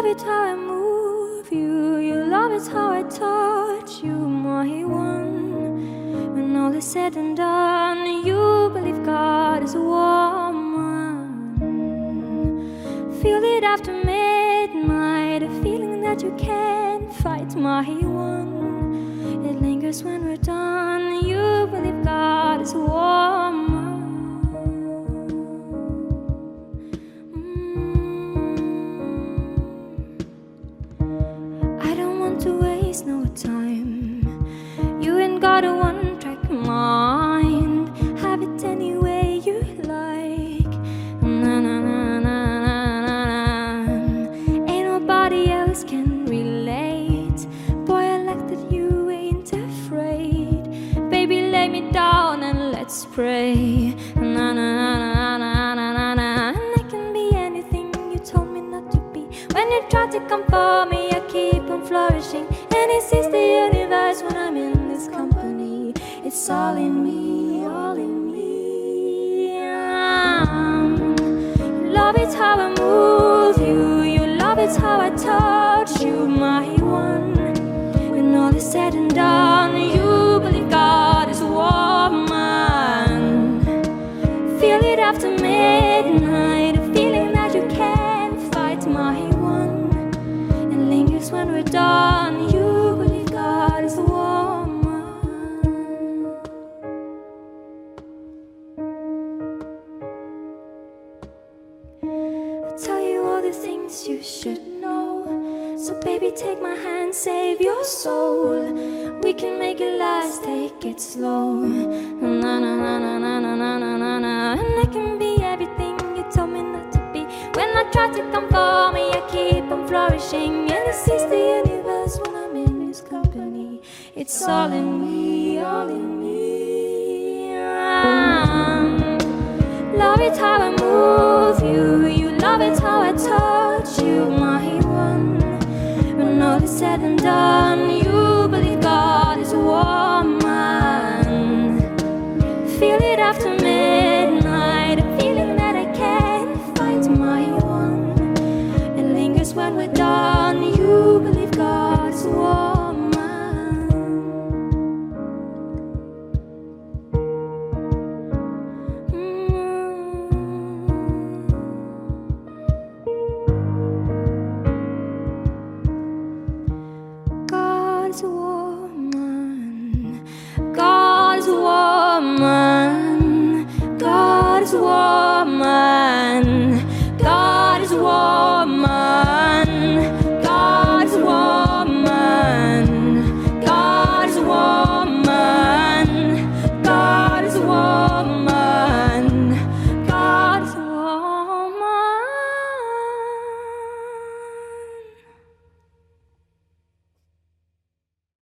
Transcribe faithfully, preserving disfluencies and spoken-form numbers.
love it how I move you. You love it how I touch you, my one. When all is said and done, you believe God is a woman. Feel it after midnight, a feeling that you can't fight, my one. It lingers when we're done. You believe God is a woman. To waste no time. You ain't got a one-track mind. Have it any way you like. Na na na na na na. Ain't nobody else can relate. Boy, I like that you ain't afraid. Baby, lay me down and let's pray. Na na na na na na na na. And I can be anything you told me not to be. When you try to come for me, I keep on flourishing. And it sees the universe when I'm in this company. It's all in me, all in me. Um, you love it how I move you. You love it how I touch you, my one. When all is said and done, you believe God is a woman. Feel it after midnight, a feeling that you can't fight, my one. It lingers when we're done. You believe God is a woman. I'll tell you all the things you should know. So baby, take my hand, save your soul. We can make it last, take it slow. Na na na na na na na na na na. And I can be everything you told me not to be. When I try to come for me, I keep on flourishing. And it sees the universe when I'm in his company. It's all in me, all in me. Um, love it how I move you. You love it how I touch you, my one. When all is said and done, you believe God is a woman. Feel it after midnight, a feeling that I can't fight, my one. It lingers when we're done. You believe God is a woman.